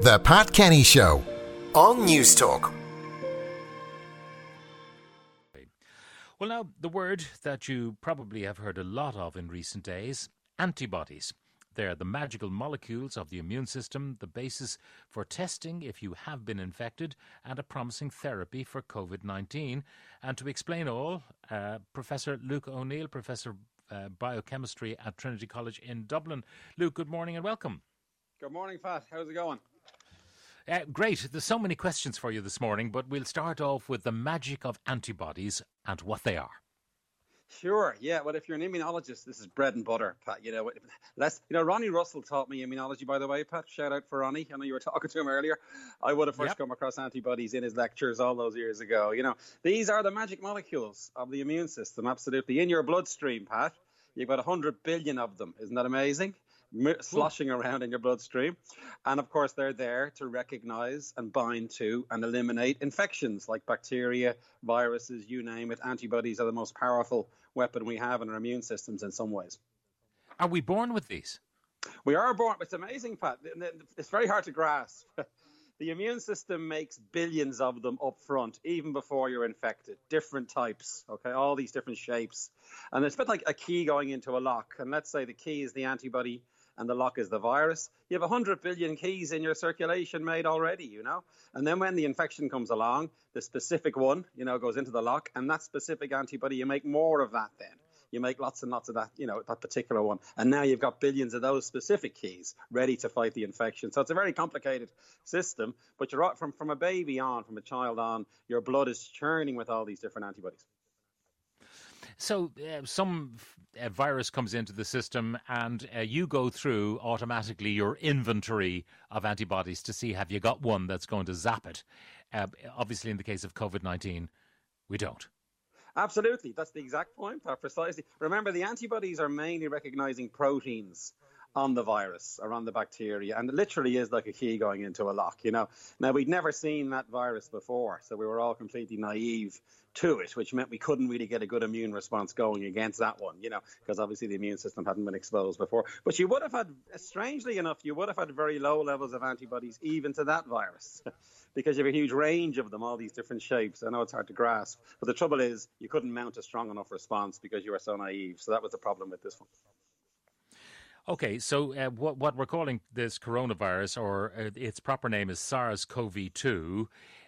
The Pat Kenny Show on News Talk. Well, now, the word that you probably have heard a lot of in recent days, antibodies. They're the magical molecules of the immune system, the basis for testing if you have been infected, and a promising therapy for COVID-19. And to explain all, Professor Luke O'Neill, Professor Biochemistry at Trinity College in Dublin. Luke, good morning and welcome. Good morning, Pat. How's it going? Great. There's so many questions for you this morning, but we'll start off with the magic of antibodies and what they are. Sure. Yeah. Well, if you're an immunologist, this is bread and butter, Pat. Ronnie Russell taught me immunology, by the way, Pat. Shout out for Ronnie. I know you were talking to him earlier. I would have first come across antibodies in his lectures all those years ago. These are the magic molecules of the immune system. Absolutely. In your bloodstream, Pat, you've got 100 billion of them. Isn't that amazing? Sloshing around in your bloodstream. And of course, they're there to recognize and bind to and eliminate infections like bacteria, viruses, you name it. Antibodies are the most powerful weapon we have in our immune systems in some ways. Are we born with these? We are born. It's amazing, Pat. It's very hard to grasp. The immune system makes billions of them up front, even before you're infected. Different types, okay, all these different shapes. And it's a bit like a key going into a lock. And let's say the key is the antibody and the lock is the virus. You have 100 billion keys in your circulation made already, And then when the infection comes along, the specific one, goes into the lock. And that specific antibody, you make more of that then. You make lots and lots of that, that particular one. And now you've got billions of those specific keys ready to fight the infection. So it's a very complicated system. But you're right, from a baby on, from a child on, your blood is churning with all these different antibodies. So some virus comes into the system and you go through automatically your inventory of antibodies to see have you got one that's going to zap it. Obviously, in the case of COVID-19, we don't. Absolutely. That's the exact point, precisely. Remember, the antibodies are mainly recognizing proteins on the virus or on the bacteria, and it literally is like a key going into a lock, Now, we'd never seen that virus before, so we were all completely naive to it, which meant we couldn't really get a good immune response going against that one, because obviously the immune system hadn't been exposed before. But you would have had, strangely enough, very low levels of antibodies even to that virus. Because you have a huge range of them, all these different shapes. I know it's hard to grasp, but the trouble is you couldn't mount a strong enough response because you were so naive. So that was the problem with this one. Okay, so what we're calling this coronavirus, or its proper name is SARS-CoV-2.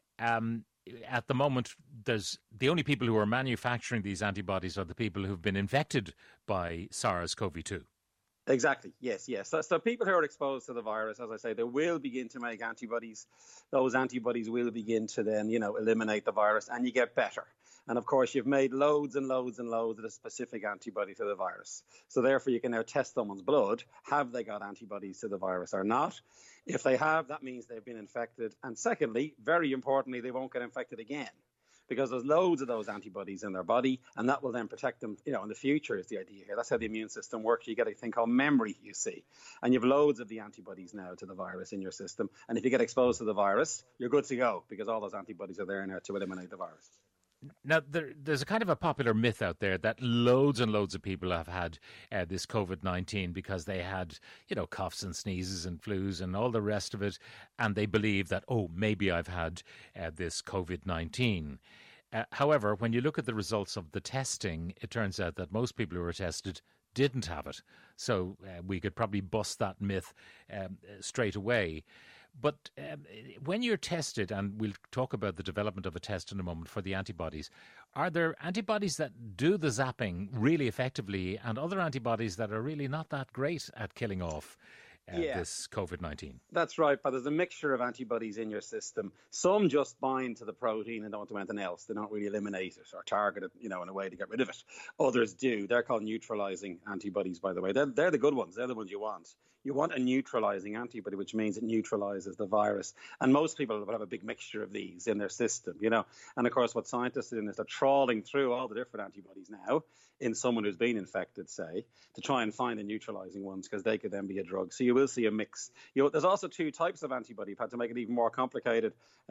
At the moment, the only people who are manufacturing these antibodies are the people who've been infected by SARS-CoV-2. Exactly. Yes. So people who are exposed to the virus, as I say, they will begin to make antibodies. Those antibodies will begin to then, eliminate the virus, and you get better. And of course, you've made loads and loads and loads of a specific antibody to the virus. So therefore, you can now test someone's blood. Have they got antibodies to the virus or not? If they have, that means they've been infected. And secondly, very importantly, they won't get infected again, because there's loads of those antibodies in their body, and that will then protect them, in the future is the idea here. That's how the immune system works. You get a thing called memory, you see, and you have loads of the antibodies now to the virus in your system. And if you get exposed to the virus, you're good to go, because all those antibodies are there now to eliminate the virus. Now, there's a kind of a popular myth out there that loads and loads of people have had this COVID-19 because they had, coughs and sneezes and flus and all the rest of it. And they believe that, maybe I've had this COVID-19. However, when you look at the results of the testing, it turns out that most people who were tested didn't have it. So we could probably bust that myth straight away. But when you're tested, and we'll talk about the development of a test in a moment for the antibodies, are there antibodies that do the zapping really effectively and other antibodies that are really not that great at killing off this COVID-19? That's right, but there's a mixture of antibodies in your system. Some just bind to the protein and don't do anything else. They don't really eliminate it or target it, in a way to get rid of it. Others do. They're called neutralizing antibodies, by the way. They're the good ones. They're the ones you want. You want a neutralizing antibody, which means it neutralizes the virus. And most people will have a big mixture of these in their system, And of course, what scientists are doing is they're trawling through all the different antibodies now in someone who's been infected, say, to try and find the neutralizing ones, because they could then be a drug. So you will see a mix. There's also two types of antibody, Pat, to make it even more complicated,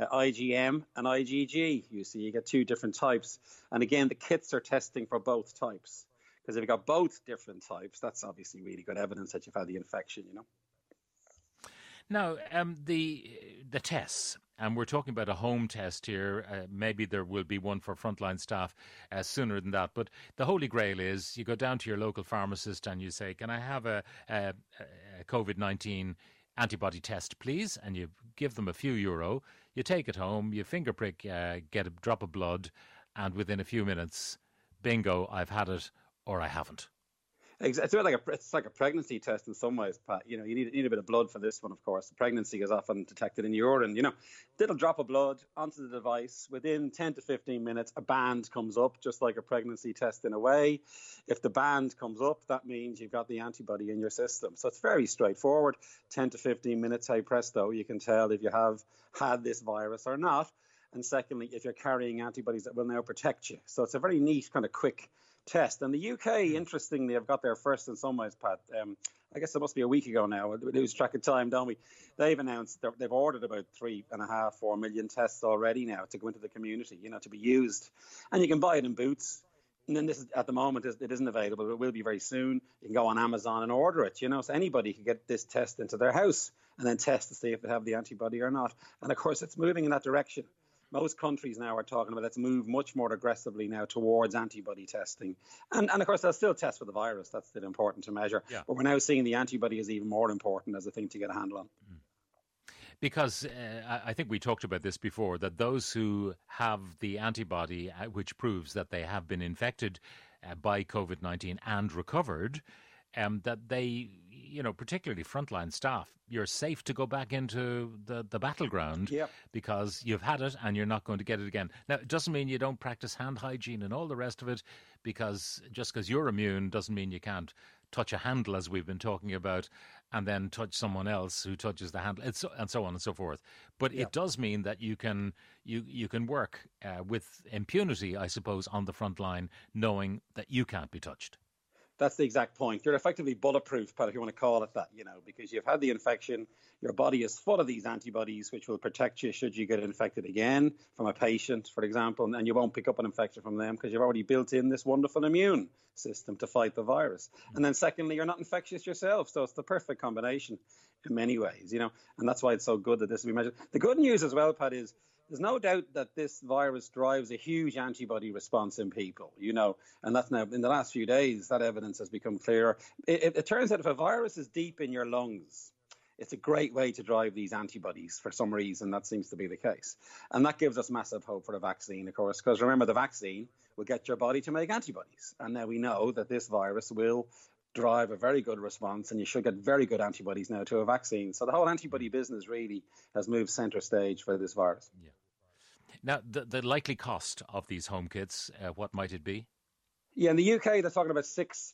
IgM and IgG. You get two different types. And again, the kits are testing for both types. Because if you've got both different types, that's obviously really good evidence that you've had the infection, Now, the tests, and we're talking about a home test here. Maybe there will be one for frontline staff sooner than that. But the holy grail is you go down to your local pharmacist and you say, "Can I have a COVID-19 antibody test, please?" And you give them a few euro. You take it home, you finger prick, get a drop of blood, and within a few minutes, bingo, I've had it or I haven't. It's like a pregnancy test in some ways, Pat. You need a bit of blood for this one, of course. The pregnancy is often detected in urine. Little drop of blood onto the device. Within 10 to 15 minutes, a band comes up, just like a pregnancy test in a way. If the band comes up, that means you've got the antibody in your system. So it's very straightforward. 10 to 15 minutes, hey presto, you can tell if you have had this virus or not. And secondly, if you're carrying antibodies that will now protect you. So it's a very neat, kind of quick test. And the UK, interestingly, have got there first in some ways, Pat. I guess it must be a week ago now. We lose track of time, don't we? They've announced they've ordered about 3.5, 4 million tests already now to go into the community, to be used. And you can buy it in Boots. And then this is, at the moment, it isn't available. It will be very soon. You can go on Amazon and order it, so anybody can get this test into their house and then test to see if they have the antibody or not. And of course, it's moving in that direction. Most countries now are talking about let's move much more aggressively now towards antibody testing. And of course, they'll still test for the virus. That's still important to measure. Yeah. But we're now seeing the antibody is even more important as a thing to get a handle on. Because I think we talked about this before, that those who have the antibody, which proves that they have been infected by COVID-19 and recovered, that they, particularly frontline staff, you're safe to go back into the battleground because you've had it and you're not going to get it again. Now, it doesn't mean you don't practice hand hygiene and all the rest of it, because just because you're immune doesn't mean you can't touch a handle, as we've been talking about, and then touch someone else who touches the handle, and so on and so forth. But it does mean that you can work with impunity, I suppose, on the front line, knowing that you can't be touched. That's the exact point. You're effectively bulletproof, Pat, if you want to call it that, because you've had the infection. Your body is full of these antibodies, which will protect you should you get infected again from a patient, for example, and you won't pick up an infection from them because you've already built in this wonderful immune system to fight the virus. And then secondly, you're not infectious yourself. So it's the perfect combination in many ways, and that's why it's so good that this will be measured. The good news as well, Pat, is there's no doubt that this virus drives a huge antibody response in people, and that's now in the last few days, that evidence has become clearer. It turns out if a virus is deep in your lungs, it's a great way to drive these antibodies. For some reason, that seems to be the case. And that gives us massive hope for the vaccine, of course, because remember, the vaccine will get your body to make antibodies. And now we know that this virus will drive a very good response, and you should get very good antibodies now to a vaccine. So the whole antibody business really has moved centre stage for this virus. Yeah. Now, the likely cost of these home kits, what might it be? Yeah, in the UK, they're talking about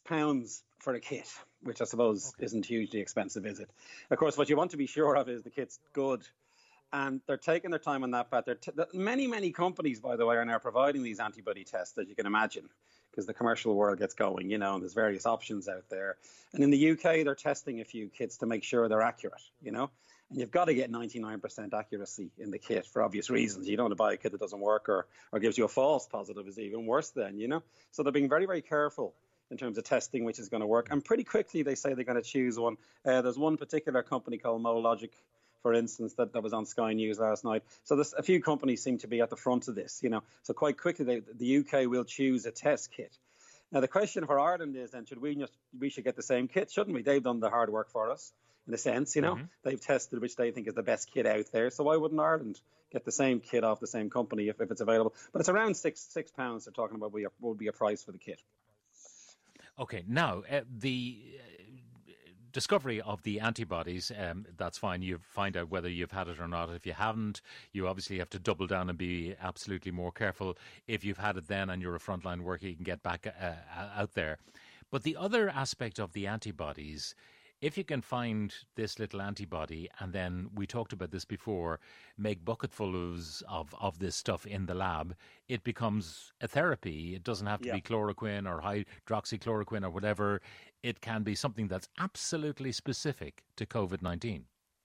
£6 for a kit, which I suppose isn't hugely expensive, is it? Of course, what you want to be sure of is the kit's good. And they're taking their time on that, but many companies, by the way, are now providing these antibody tests, as you can imagine, because the commercial world gets going, and there's various options out there. And in the UK, they're testing a few kits to make sure they're accurate, and you've got to get 99% accuracy in the kit for obvious reasons. You don't want to buy a kit that doesn't work or gives you a false positive, is even worse then, So they're being very, very careful in terms of testing which is going to work. And pretty quickly, they say they're going to choose one. There's one particular company called Mologic, for instance, that was on Sky News last night. So there's a few companies seem to be at the front of this, So quite quickly, the UK will choose a test kit. Now, the question for Ireland is then, we should get the same kit, shouldn't we? They've done the hard work for us, in a sense, They've tested which they think is the best kit out there. So why wouldn't Ireland get the same kit off the same company if it's available? But it's around £6 they're talking about will be a price for the kit. Okay, now, the discovery of the antibodies, that's fine. You find out whether you've had it or not. If you haven't, you obviously have to double down and be absolutely more careful. If you've had it then and you're a frontline worker, you can get back out there. But the other aspect of the antibodies, if you can find this little antibody, and then we talked about this before, make bucketfuls of this stuff in the lab, it becomes a therapy. It doesn't have to be chloroquine or hydroxychloroquine or whatever. It can be something that's absolutely specific to COVID-19.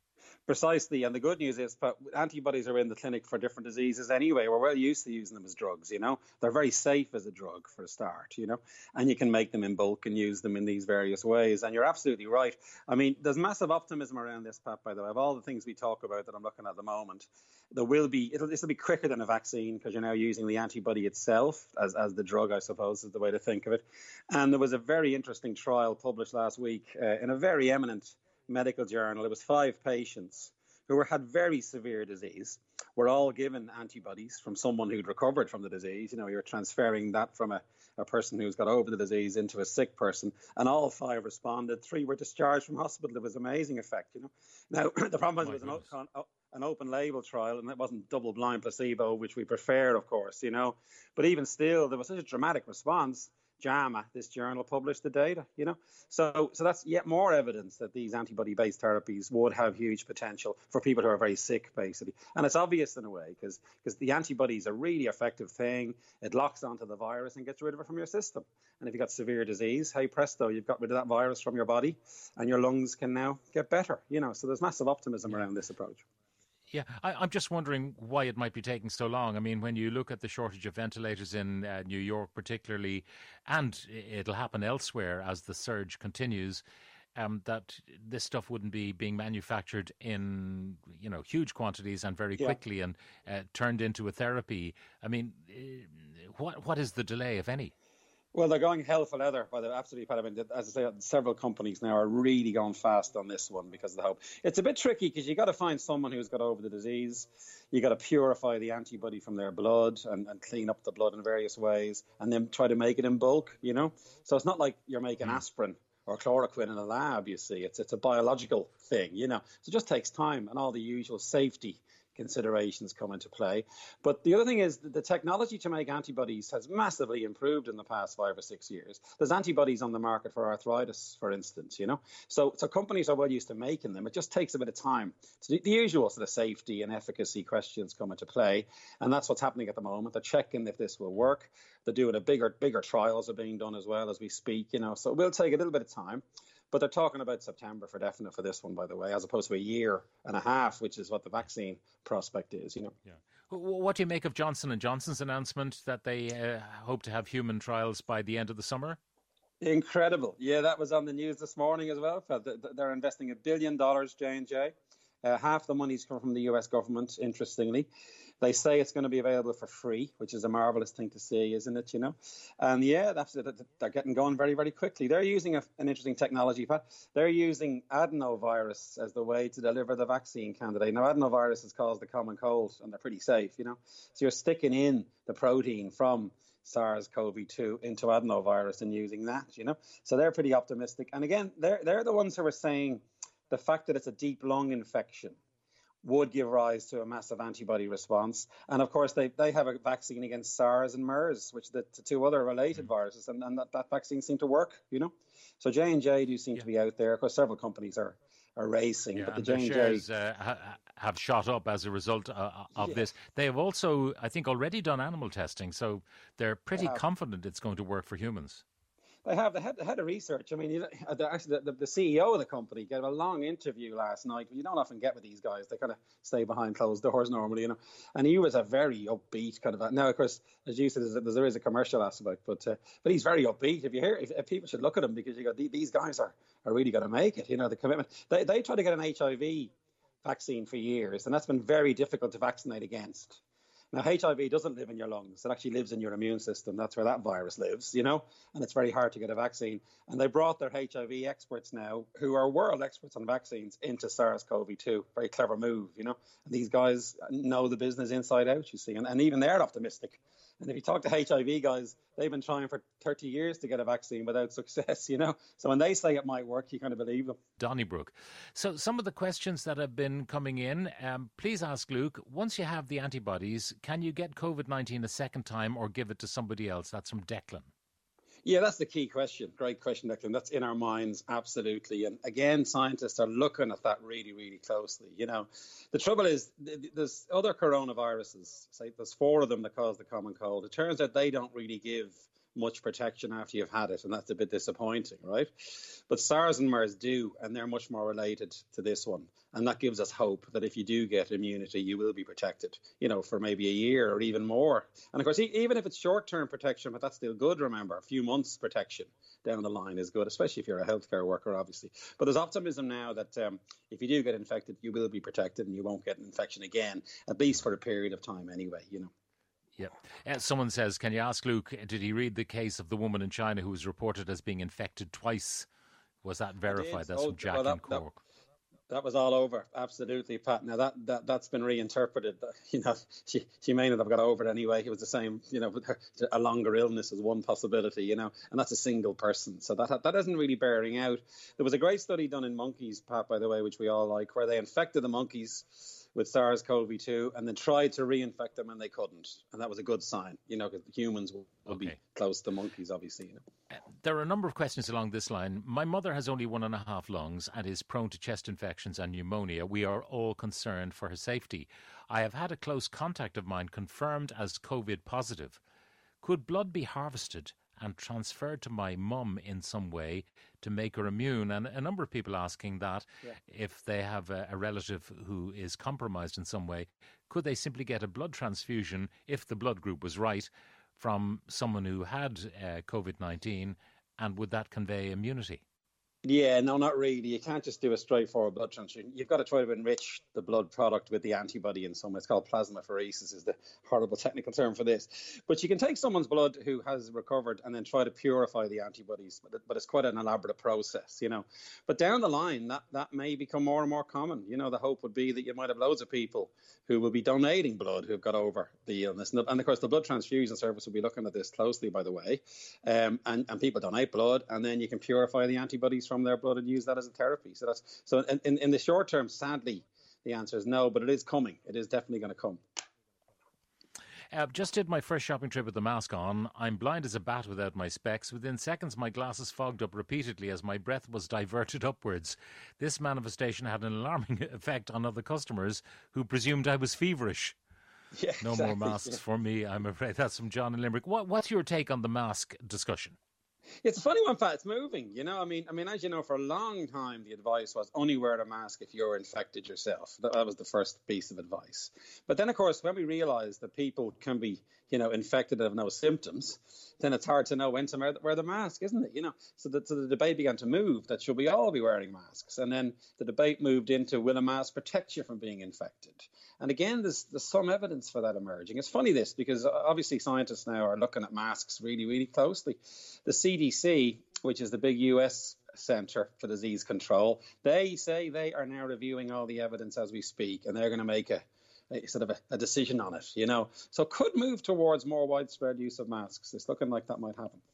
Precisely, and the good news is, but antibodies are in the clinic for different diseases anyway. We're well used to using them as drugs, They're very safe as a drug for a start, and you can make them in bulk and use them in these various ways. And you're absolutely right. I mean, there's massive optimism around this, Pat, by the way. Of all the things we talk about that I'm looking at the moment, this will be quicker than a vaccine because you're now using the antibody itself as the drug, I suppose, is the way to think of it. And there was a very interesting trial published last week in a very eminent medical journal. It was 5 patients who had very severe disease, were all given antibodies from someone who'd recovered from the disease. You're transferring that from a person who's got over the disease into a sick person, and all 5 responded. 3 were discharged from hospital. It was amazing effect, Now, the problem was it was an open label trial, and it wasn't double blind placebo, which we prefer, of course, But even still, there was such a dramatic response. JAMA, this journal, published the data, So that's yet more evidence that these antibody-based therapies would have huge potential for people who are very sick, basically. And it's obvious in a way because the antibody is a really effective thing. It locks onto the virus and gets rid of it from your system. And if you've got severe disease, hey presto, you've got rid of that virus from your body and your lungs can now get better, So there's massive optimism around this approach. Yeah, I'm just wondering why it might be taking so long. I mean, when you look at the shortage of ventilators in New York particularly, and it'll happen elsewhere as the surge continues, that this stuff wouldn't be being manufactured in, huge quantities and very quickly and turned into a therapy. I mean, what is the delay, if any? Well, they're going hell for leather, by the absolutely, Pat. I mean, as I say, several companies now are really going fast on this one because of the hope. It's a bit tricky because you got to find someone who's got over the disease. You got to purify the antibody from their blood and clean up the blood in various ways, and then try to make it in bulk. So it's not like you're making aspirin or chloroquine in a lab. You see, it's a biological thing. So it just takes time, and all the usual safety considerations come into play. But the other thing is the technology to make antibodies has massively improved in the past 5 or 6 years. There's antibodies on the market for arthritis, for instance, So companies are well used to making them. It just takes a bit of time. So the usual sort of safety and efficacy questions come into play. And that's what's happening at the moment. They're checking if this will work. They're doing bigger trials are being done as well as we speak, So it will take a little bit of time. But they're talking about September for definite for this one, by the way, as opposed to a year and a half, which is what the vaccine prospect is, Yeah. What do you make of Johnson & Johnson's announcement that they hope to have human trials by the end of the summer? Incredible. Yeah, that was on the news this morning as well. They're investing $1 billion, J&J. Half the money's come from the US government, interestingly. They say it's going to be available for free, which is a marvelous thing to see, isn't it? And yeah, they're getting going very, very quickly. They're using an interesting technology, Pat. They're using adenovirus as the way to deliver the vaccine candidate. Now, adenovirus has caused the common cold, and they're pretty safe, So you're sticking in the protein from SARS-CoV-2 into adenovirus and using that, So they're pretty optimistic. And again, they're the ones who are saying the fact that it's a deep lung infection would give rise to a massive antibody response. And of course, they have a vaccine against SARS and MERS, which are the 2 other related viruses, and that vaccine seemed to work, So J&J do seem to be out there. Of course, several companies are racing, but the J&J shares have shot up as a result of this. They have also, I think, already done animal testing, so they're pretty confident it's going to work for humans. They have the head of research. I mean, actually, the CEO of the company gave a long interview last night. You don't often get with these guys; they kind of stay behind closed doors normally, And he was a very upbeat kind of. Now, of course, as you said, there is a commercial aspect, but he's very upbeat. If people should look at him because these guys are really going to make it. The commitment. They tried to get an HIV vaccine for years, and that's been very difficult to vaccinate against. Now, HIV doesn't live in your lungs. It actually lives in your immune system. That's where that virus lives, and it's very hard to get a vaccine. And they brought their HIV experts now, who are world experts on vaccines, into SARS-CoV-2. Very clever move, And these guys know the business inside out, you see, and even they're optimistic. And if you talk to HIV guys, they've been trying for 30 years to get a vaccine without success, So when they say it might work, you kind of believe them. Donnybrook. So some of the questions that have been coming in, please ask Luke, once you have the antibodies, can you get COVID-19 a second time or give it to somebody else? That's from Declan. Yeah, that's the key question. Great question, Declan. That's in our minds, absolutely. And again, scientists are looking at that really, really closely. The trouble is there's other coronaviruses, say there's 4 of them that cause the common cold. It turns out they don't really give much protection after you've had it, and that's a bit disappointing, right? But SARS and MERS do, and they're much more related to this one. And that gives us hope that if you do get immunity, you will be protected, for maybe a year or even more. And of course, even if it's short-term protection, but that's still good, remember, a few months protection down the line is good, especially if you're a healthcare worker, obviously. But there's optimism now that if you do get infected, you will be protected and you won't get an infection again, at least for a period of time anyway, Yeah. Someone says, can you ask Luke, did he read the case of the woman in China who was reported as being infected twice? Was that verified? That's from Jack in Cork. That was all over, absolutely, Pat. Now that's been reinterpreted. She may not have got over it anyway. It was the same, a longer illness is one possibility, and that's a single person. So that isn't really bearing out. There was a great study done in monkeys, Pat, by the way, which we all like, where they infected the monkeys with SARS-CoV-2 and then tried to reinfect them and they couldn't. And that was a good sign, because humans will be close to monkeys, obviously. There are a number of questions along this line. My mother has only 1.5 lungs and is prone to chest infections and pneumonia. We are all concerned for her safety. I have had a close contact of mine confirmed as COVID positive. Could blood be harvested and transferred to my mum in some way to make her immune? And a number of people asking that if they have a relative who is compromised in some way, could they simply get a blood transfusion if the blood group was right from someone who had COVID-19, and would that convey immunity? Yeah, no, not really. You can't just do a straightforward blood transfusion. You've got to try to enrich the blood product with the antibody in some way. It's called plasmapheresis is the horrible technical term for this. But you can take someone's blood who has recovered and then try to purify the antibodies. But it's quite an elaborate process, But down the line, that may become more and more common. The hope would be that you might have loads of people who will be donating blood who've got over the illness. And of course, the blood transfusion service will be looking at this closely, by the way. And people donate blood, and then you can purify the antibodies from their blood and use that as a therapy. So in the short term, sadly, the answer is no, but it is coming. It is definitely going to come. Just did my first shopping trip with the mask on. I'm blind as a bat without my specs. Within seconds, my glasses fogged up repeatedly as my breath was diverted upwards. This manifestation had an alarming effect on other customers who presumed I was feverish. Yeah, no exactly. More masks for me, I'm afraid. That's from John in Limerick. What's your take on the mask discussion? It's a funny one, Pat. It's moving. I mean, as you know, for a long time, the advice was only wear a mask if you're infected yourself. That was the first piece of advice. But then, of course, when we realised that people can be, infected and have no symptoms, then it's hard to know when to wear the mask, isn't it? So the debate began to move that should we all be wearing masks? And then the debate moved into, will a mask protect you from being infected? And again, there's some evidence for that emerging. It's funny this, because obviously scientists now are looking at masks really, really closely. The CDC, which is the big US Centre for Disease Control, they say they are now reviewing all the evidence as we speak, and they're going to make a sort of a decision on it, So it could move towards more widespread use of masks. It's looking like that might happen.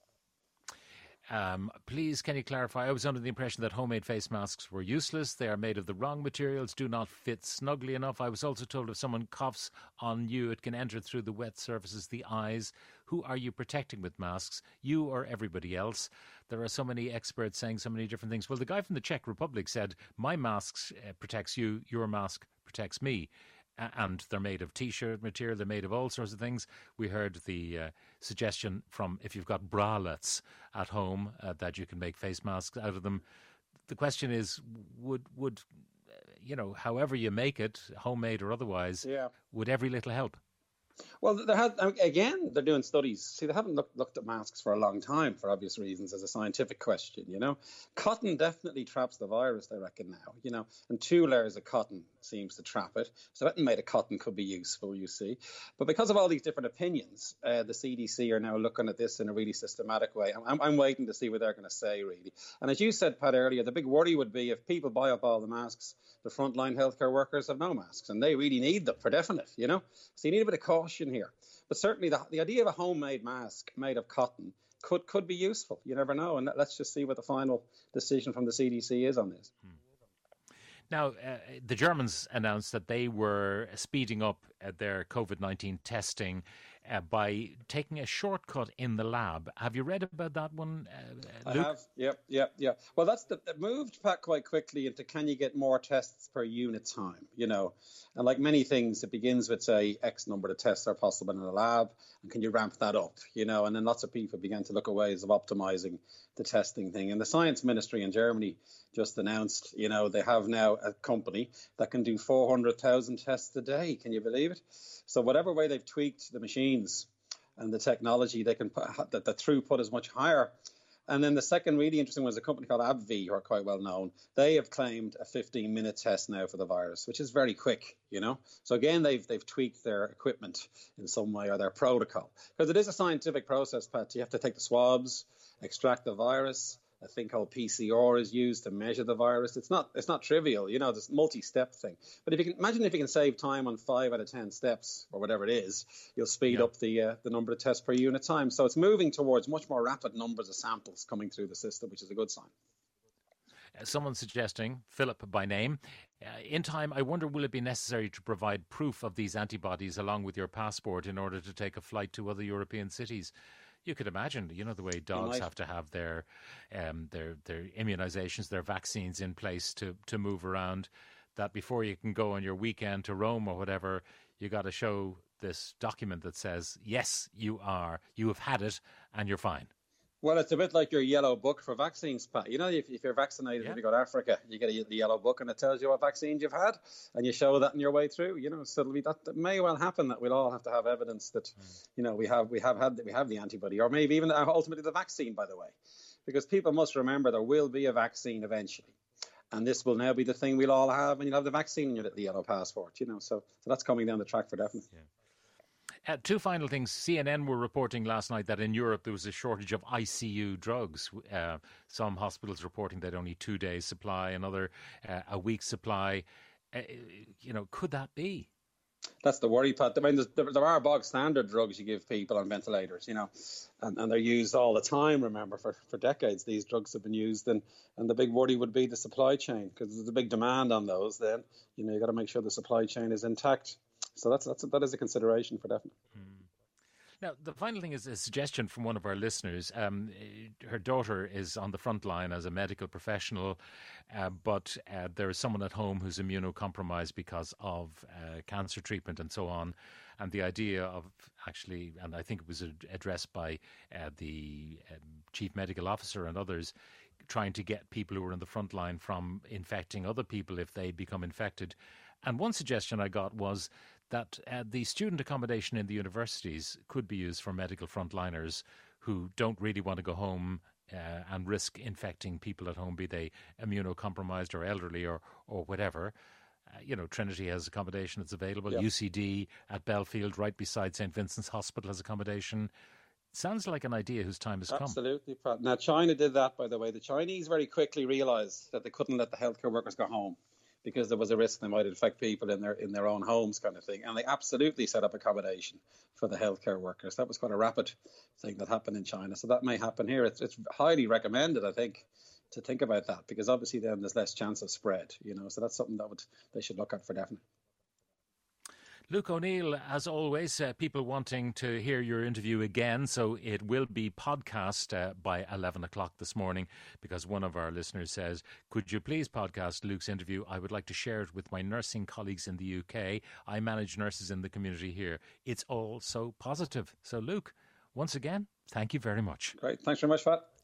Please, can you clarify? I was under the impression that homemade face masks were useless. They are made of the wrong materials, do not fit snugly enough. I was also told if someone coughs on you, it can enter through the wet surfaces, the eyes. Who are you protecting with masks? You or everybody else? There are so many experts saying so many different things. Well, the guy from the Czech Republic said, my mask protects you, your mask protects me. And they're made of T-shirt material, they're made of all sorts of things. We heard the suggestion from if you've got bralettes at home that you can make face masks out of them. The question is, would however you make it, homemade or otherwise, would every little help? Well, they're doing studies. See, they haven't looked at masks for a long time for obvious reasons as a scientific question, Cotton definitely traps the virus, I reckon now, and 2 layers of cotton seems to trap it. So that made of cotton could be useful, you see. But because of all these different opinions, the CDC are now looking at this in a really systematic way. I'm waiting to see what they're going to say, really. And as you said, Pat, earlier, the big worry would be if people buy up all the masks, the frontline healthcare workers have no masks, and they really need them for definite, So you need a bit of caution here. But certainly the idea of a homemade mask made of cotton could be useful. You never know. And let's just see what the final decision from the CDC is on this. Now, the Germans announced that they were speeding up their COVID-19 testing. by taking a shortcut in the lab. Have you read about that one, I Luke? have. Yep. Well, that's it moved back quite quickly into can you get more tests per unit time, And like many things, it begins with, say, X number of tests are possible in a lab, and can you ramp that up, And then lots of people began to look at ways of optimizing the testing thing. And the Science Ministry in Germany just announced, they have now a company that can do 400,000 tests a day. Can you believe it? So whatever way they've tweaked the machines and the technology, they can put that the throughput is much higher. And then the second really interesting one is a company called AbbVie, who are quite well known. They have claimed a 15-minute test now for the virus, which is very quick, So again, they've tweaked their equipment in some way or their protocol. Because it is a scientific process, Pat. You have to take the swabs, extract the virus. A thing called PCR is used to measure the virus. It's not trivial, this multi-step thing. But if you can save time on 5 out of 10 steps or whatever it is, you'll speed up the number of tests per unit time. So it's moving towards much more rapid numbers of samples coming through the system, which is a good sign. Someone suggesting, Philip by name, in time, I wonder, will it be necessary to provide proof of these antibodies along with your passport in order to take a flight to other European cities? You could imagine, the way dogs have to have their immunizations, their vaccines in place to move around, that before you can go on your weekend to Rome or whatever, you got to show this document that says, yes, you have had it and you're fine. Well, it's a bit like your yellow book for vaccines, Pat. If you're vaccinated, if you go to Africa, you get the yellow book and it tells you what vaccines you've had, and you show that on your way through. So that may well happen that we'll all have to have evidence that, we have the antibody, or maybe even ultimately the vaccine. By the way, because people must remember there will be a vaccine eventually, and this will now be the thing we'll all have, and you'll have the vaccine in your little yellow passport. So that's coming down the track for definite. Yeah. Two final things. CNN were reporting last night that in Europe there was a shortage of ICU drugs. Some hospitals reporting they'd only 2 days' supply, another a week's supply. Could that be? That's the worry, Pat. I mean, there are bog standard drugs you give people on ventilators, and they're used all the time. Remember, for decades, these drugs have been used, and the big worry would be the supply chain, because there's a big demand on those. Then, you got to make sure the supply chain is intact. So that is a consideration for definite. Now, the final thing is a suggestion from one of our listeners. Her daughter is on the front line as a medical professional, but there is someone at home who's immunocompromised because of cancer treatment and so on. And the idea of actually, and I think it was addressed by the chief medical officer and others, trying to get people who are in the front line from infecting other people if they become infected. And one suggestion I got was that the student accommodation in the universities could be used for medical frontliners who don't really want to go home and risk infecting people at home, be they immunocompromised or elderly or whatever. Trinity has accommodation that's available. Yep. UCD at Belfield, right beside St. Vincent's Hospital, has accommodation. Sounds like an idea whose time has come. Absolutely, Pat. Now, China did that, by the way. The Chinese very quickly realised that they couldn't let the healthcare workers go home, because there was a risk they might infect people in their own homes, kind of thing. And they absolutely set up accommodation for the healthcare workers. That was quite a rapid thing that happened in China. So that may happen here. It's highly recommended, I think, to think about that, because obviously then there's less chance of spread, So that's something that they should look at for definite. Luke O'Neill, as always, people wanting to hear your interview again, so it will be podcast by 11 o'clock this morning, because one of our listeners says, could you please podcast Luke's interview? I would like to share it with my nursing colleagues in the UK. I manage nurses in the community here. It's all so positive. So, Luke, once again, thank you very much. Great. Thanks very much, Pat.